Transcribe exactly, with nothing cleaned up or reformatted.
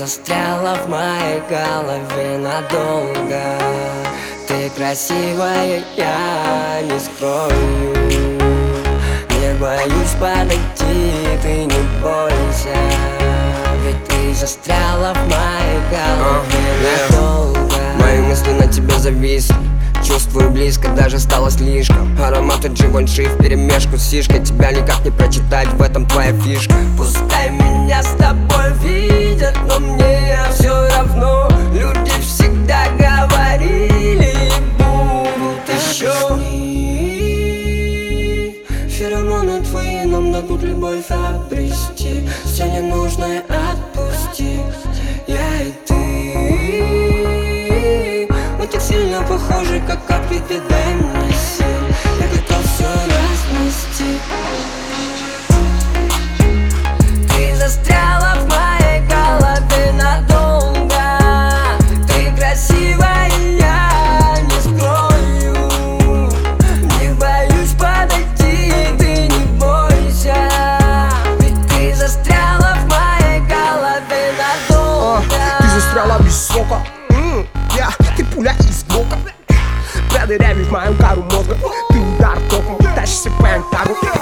застряла в моей голове надолго. Ты красивая, я не скрою. Не боюсь подойти, ты не бойся. Ведь ты застряла в моей голове надолго. Мои мысли на тебе зависли, чувствую близко, даже стало слишком. Ароматы Givenchy вперемешку с сишкой. Тебя никак не прочитать, в этом твоя фишка. Пускай меня с тобой видят, но мне все равно. Люди всегда говорили и будут еще. Феромоны твои нам дадут любовь обрести. Все ненужное отпусти. Я и ты, мы так сильно похожи, как капли, ты дай мне сил. Я готов все разнести. Ты застряла в моей голове надолго. Ты красивая, я не скрою. Не боюсь подойти, ты не бойся. Ведь ты застряла в моей голове надолго. Ты застряла без сока, м-м, yeah, ты пуля из блока. Проверяй в мою кару мозга. Ты удар током, тащишься по антагу.